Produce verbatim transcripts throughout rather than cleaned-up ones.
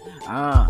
Uh.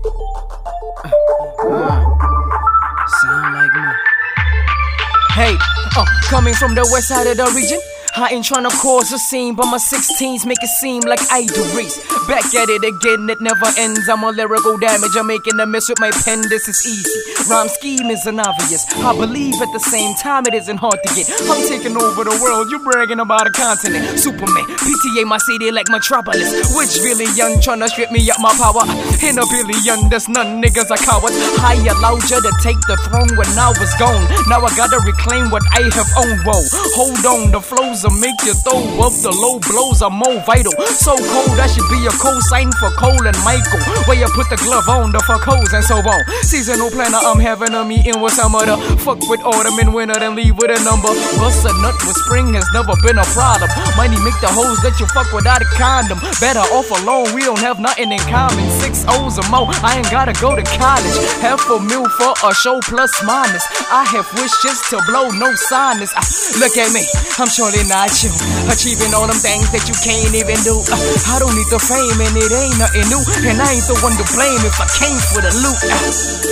Uh. Sound like me. Hey, uh, coming from the west side of the region, I ain't tryna cause a scene, but my sixteens make it seem like I do race. Back at it again, it never ends. I'm a lyrical damage, I'm making a mess with my pen, this is easy. Rhyme scheme isn't obvious, I believe at the same time it isn't hard to get. I'm taking over the world, you bragging about a continent. Superman, P T A my city like Metropolis. Which billion tryna strip me up my power? In a billion, there's none, niggas are cowards. I allowed you to take the throne when I was gone. Now I gotta reclaim what I have owned. Whoa, hold on, the flows will make you throw up. The low blows are more vital. So cold, that should be a cosign for Cole and Michael. Where you put the glove on, the fuck hoes and so on. Seasonal planner, I'm having a meeting with some of the fuck with autumn and winter, then leave with a number. Bust a nut with spring has never been a problem. Money make the hoes that you fuck without a condom. Better off alone, we don't have nothing in common. Six O's or more, I ain't gotta go to college. Half a mil for a show plus minus. I have wishes to blow, no sinus. Ah, look at me, I'm surely not you. Achieving all them things that you can't even do. Uh, I don't need the fame and it ain't nothing new. And I ain't the one to blame if I came for the loot. Uh,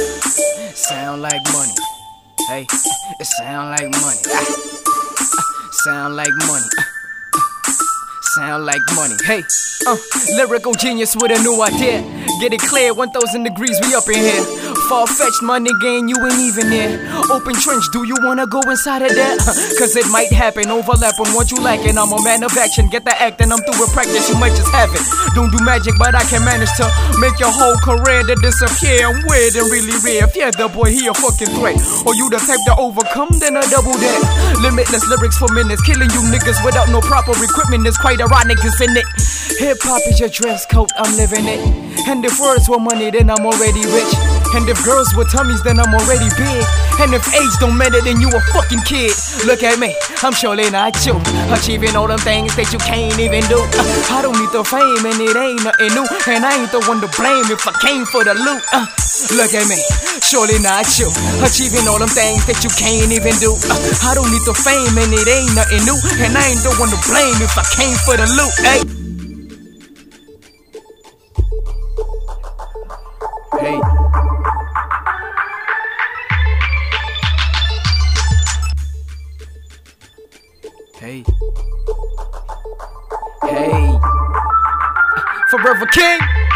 sound like money. Hey, it sound like money. Uh, uh, sound like money. Uh, uh, sound like money. Hey, uh, lyrical genius with a new idea. Get it clear, one thousand degrees, we up in here. Far-fetched, my nigga, and you ain't even there. Open trench, do you wanna go inside of that? Cause it might happen, overlap on what you lacking. I'm a man of action, get the acting, I'm through with practice, you might just have it. Don't do magic, but I can manage to make your whole career to disappear. I'm weird and really rare. If you're the boy, he a fucking threat. Or you the type to overcome, then I double that. Limitless lyrics for minutes, killing you niggas without no proper equipment is quite ironic, isn't it? Hip-hop is your dress code, I'm living it. And if words were money, then I'm already rich. And if girls were tummies, then I'm already big. And if age don't matter, then you a fucking kid. Look at me, I'm surely not you. Achieving all them things that you can't even do. uh, I don't need the fame and it ain't nothing new. And I ain't the one to blame if I came for the loot. uh, Look at me, surely not you. Achieving all them things that you can't even do. uh, I don't need the fame and it ain't nothing new. And I ain't the one to blame if I came for the loot. Hey. Hey. Hey. Hey. Forever King.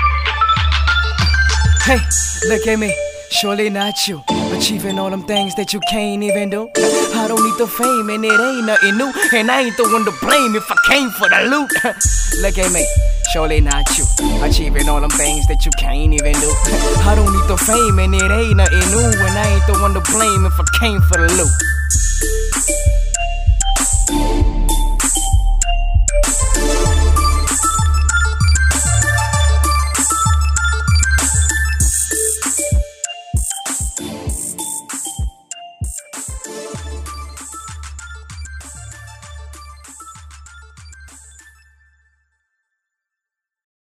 Hey, look at me. Surely not you. Achieving all them things that you can't even do. I don't need the fame and it ain't nothing new. And I ain't the one to blame if I came for the loot. Look at me. Surely not you. Achieving all them things that you can't even do. I don't need the fame and it ain't nothing new. And I ain't the one to blame if I came for the loot.